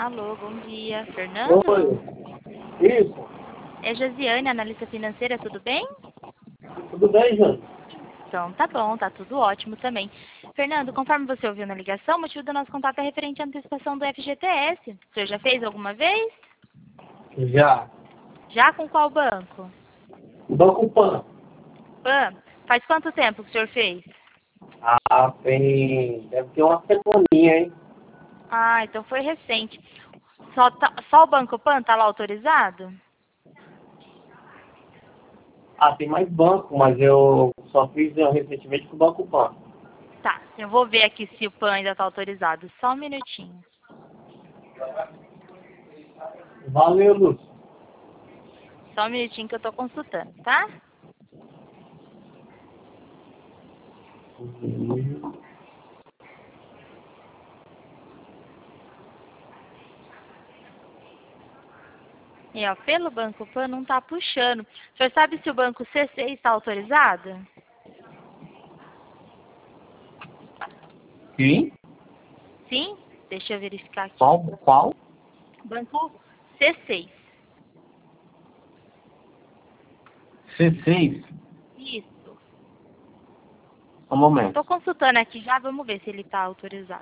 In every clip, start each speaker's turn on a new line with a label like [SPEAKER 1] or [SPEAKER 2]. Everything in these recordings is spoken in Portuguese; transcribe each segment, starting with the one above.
[SPEAKER 1] Alô, bom dia.
[SPEAKER 2] Oi,
[SPEAKER 1] Fernando?
[SPEAKER 2] isso,
[SPEAKER 1] É Josiane, analista financeira, tudo bem?
[SPEAKER 2] tudo bem, Jane?
[SPEAKER 1] Então, tá bom, tá tudo ótimo também. Fernando, conforme você ouviu na ligação, o motivo do nosso contato é referente à antecipação do FGTS. O senhor já fez alguma vez?
[SPEAKER 2] Já.
[SPEAKER 1] Já com qual banco?
[SPEAKER 2] Banco Pan.
[SPEAKER 1] PAN. Faz quanto tempo que o senhor fez?
[SPEAKER 2] Deve ter uma semaninha, hein?
[SPEAKER 1] Ah, então foi recente. Só o Banco PAN tá lá autorizado?
[SPEAKER 2] Tem mais banco, mas eu só fiz recentemente com o Banco Pan.
[SPEAKER 1] Tá, eu vou ver aqui se o PAN ainda tá autorizado. Só um minutinho.
[SPEAKER 2] Valeu, Lúcio.
[SPEAKER 1] Só um minutinho que eu tô consultando, tá? E, ó, pelo Banco PAN não tá puxando. O senhor sabe se o Banco C6 está autorizado?
[SPEAKER 2] Sim?
[SPEAKER 1] Sim? Deixa eu verificar aqui.
[SPEAKER 2] Qual?
[SPEAKER 1] Banco C6.
[SPEAKER 2] C6.
[SPEAKER 1] Isso.
[SPEAKER 2] Um momento.
[SPEAKER 1] Tô consultando aqui já, vamos ver se ele tá autorizado.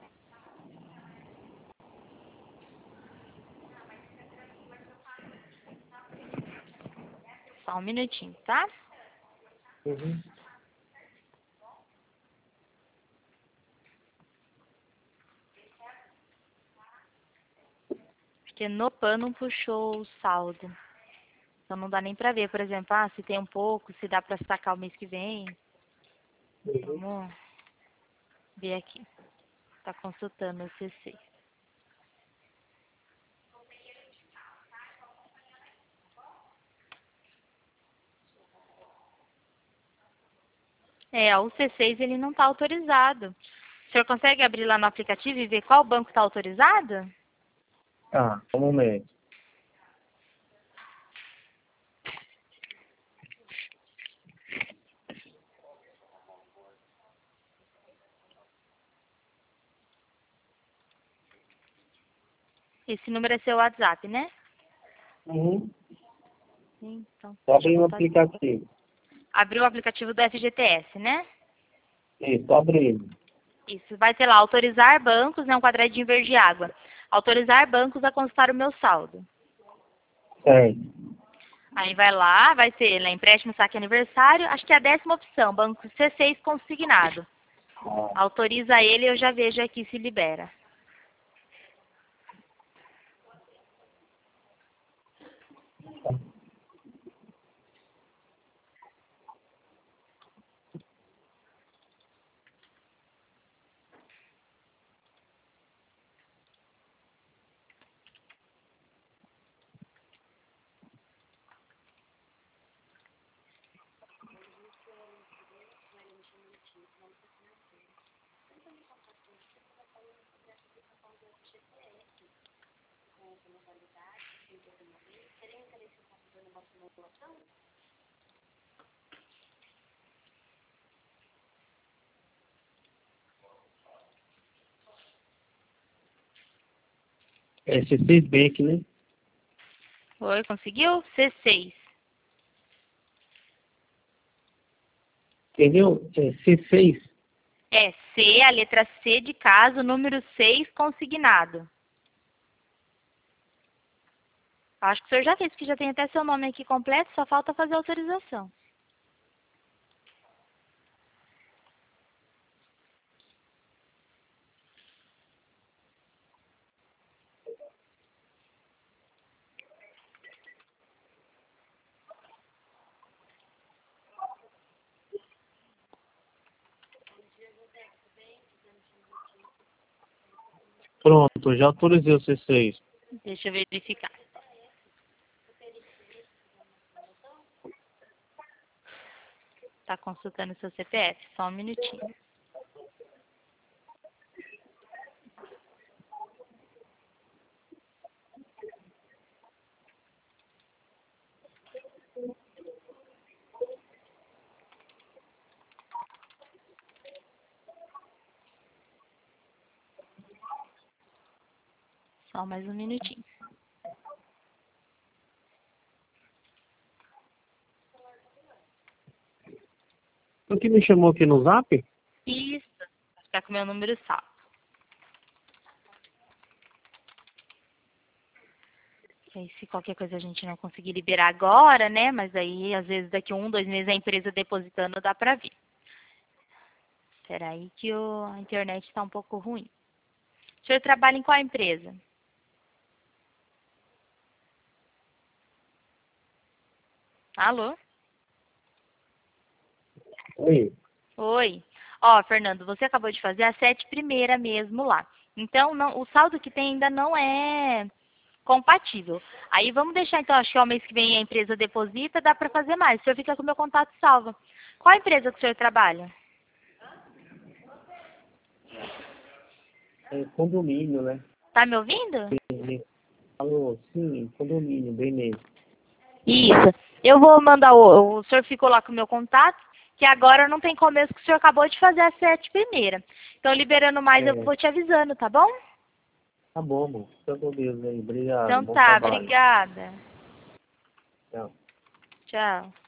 [SPEAKER 1] Só um minutinho, tá?
[SPEAKER 2] Uhum.
[SPEAKER 1] Porque no PAN não puxou o saldo. Então não dá nem pra ver, por exemplo, se tem um pouco, se dá pra sacar o mês que vem. Vamos ver aqui. Tá consultando o C6. O C6 ele não tá autorizado. O senhor consegue abrir lá no aplicativo e ver qual banco está autorizado?
[SPEAKER 2] Um momento.
[SPEAKER 1] Esse número é seu WhatsApp, né?
[SPEAKER 2] Uhum.
[SPEAKER 1] Então,
[SPEAKER 2] Só
[SPEAKER 1] deixa eu
[SPEAKER 2] abrir o
[SPEAKER 1] voltar aqui.
[SPEAKER 2] aplicativo.
[SPEAKER 1] Abriu o aplicativo do FGTS, né?
[SPEAKER 2] Isso, abrindo.
[SPEAKER 1] Isso, vai ter lá, autorizar bancos, né? Um quadradinho verde água. Autorizar bancos a consultar o meu saldo.
[SPEAKER 2] Certo.
[SPEAKER 1] Aí vai lá, vai ter lá, empréstimo, saque aniversário. Acho que é a 10ª opção, banco C6 consignado. Autoriza ele e eu já vejo aqui se libera.
[SPEAKER 2] É C6 Bank, né?
[SPEAKER 1] Oi, conseguiu? C6.
[SPEAKER 2] Entendeu? É C6.
[SPEAKER 1] É C, a letra C de caso, número 6, consignado. Acho que o senhor já fez, porque já tem até seu nome aqui completo, só falta fazer a autorização.
[SPEAKER 2] Pronto, já autorizei o C6.
[SPEAKER 1] Deixa eu verificar. Está consultando o seu CPF, só um minutinho. Só Só mais um minutinho.
[SPEAKER 3] O que me chamou aqui no Zap?
[SPEAKER 1] Isso. Vai ficar com o meu número salvo. E aí, se qualquer coisa a gente não conseguir liberar agora, né? Mas aí, às vezes, daqui 1, 2 meses, a empresa depositando, dá pra vir. Espera aí que a internet está um pouco ruim. O senhor trabalha em qual empresa? Alô?
[SPEAKER 3] Oi.
[SPEAKER 1] Oi. Ó, Fernando, você acabou de fazer a 7 primeira mesmo lá. Então, não, o saldo que tem ainda não é compatível. Aí vamos deixar, então, acho que o mês que vem a empresa deposita, dá para fazer mais. O senhor fica com o meu contato salvo. Qual empresa que o senhor trabalha?
[SPEAKER 3] É condomínio, né?
[SPEAKER 1] Tá me ouvindo?
[SPEAKER 3] Alô, sim, condomínio, bem mesmo.
[SPEAKER 1] Isso. Eu vou mandar o senhor ficou lá com o meu contato, que agora não tem começo, que o senhor acabou de fazer a 7 primeira. Então, liberando mais, eu vou te avisando, tá bom?
[SPEAKER 3] Tá bom, amor. Fica com Deus aí. Obrigado.
[SPEAKER 1] Então
[SPEAKER 3] Bom
[SPEAKER 1] tá,
[SPEAKER 3] trabalho.
[SPEAKER 1] obrigada.
[SPEAKER 3] Tchau.
[SPEAKER 1] Tchau.